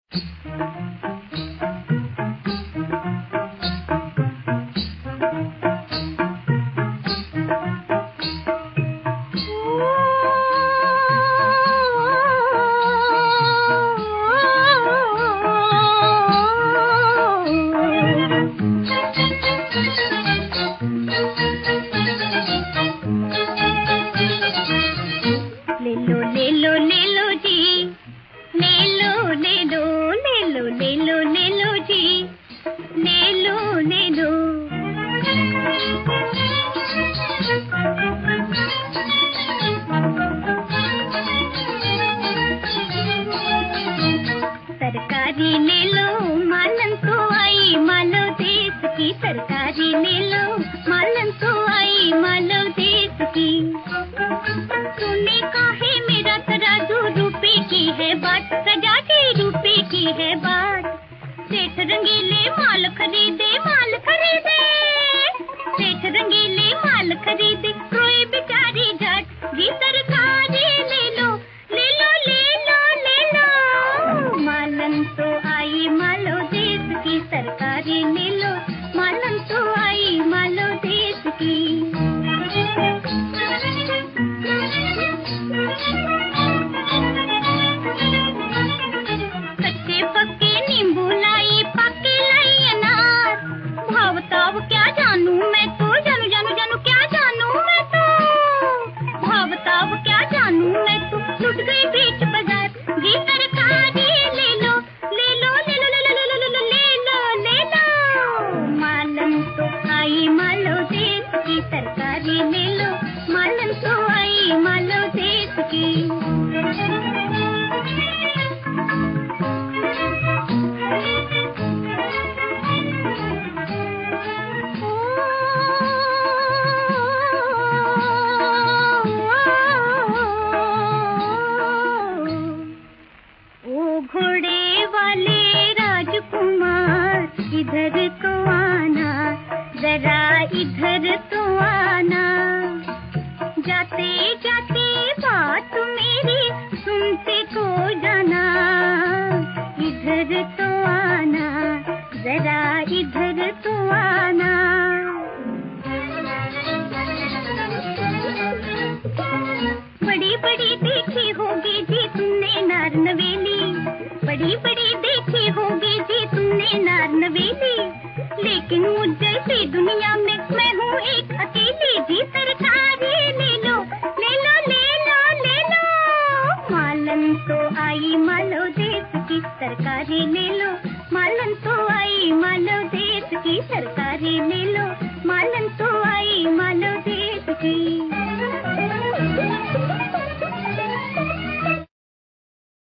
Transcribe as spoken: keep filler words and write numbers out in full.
सरकारी ले लो मालन तो आई मालो देश की, सरकारी ले लो मालन तो आई मालो देश की। तूने काहे मेरा तराजू रुपए की है बाट, सजा के रुपए की है बाट। सेठ रंगीले माल खरीदे माल खरीदे, सेठ रंगीले माल खरीदे, रोए बेचारी जाट जी। सरकारी ले लो ले लो ले लो ले लो मालन तो आई मालो देश की, सरकारी ले लो मालन तो आई मालो देश की। कच्चे पक्के नींबू लाई, पक्के लाई अनार, भाव ताव क्या जानू मैं तो, जानू जानू जानू क्या जानू मैं तो, भाव ताव क्या जानू मैं तो, लुट गई बीच बाजार जी। सरकारी ले लो ले लो ले लो ले लो ले लो ले लो ले लो ले लो मालन तो आई मालो देश की, सरकारी ले लो मालन तो आई मालो देश की। ओ घोड़े वाले राजकुमार इधर तो आना, जरा इधर तो आना। जाते जाते बात मेरी सुनते को जाना, इधर तो आना, जरा इधर तो आना। बड़ी बड़ी देखी होगी जी तुमने नार नवेली, बड़ी बड़ी देखी होगी जी तुमने नार नवेली, लेकिन मुझ जैसी दुनिया में मैं हूँ एक अकेली जी। सरकारी ले लो ले लो ले लो ले लो मालन तो आई मालो देश की, सरकारी ले लो